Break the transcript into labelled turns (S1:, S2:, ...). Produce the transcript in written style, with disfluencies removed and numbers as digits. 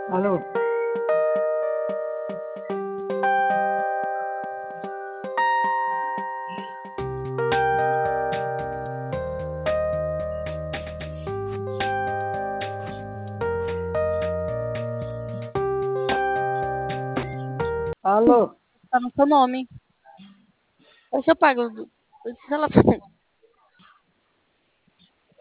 S1: Alô? Alô?
S2: Tá no seu nome. Deixa eu pago. Deixa ela.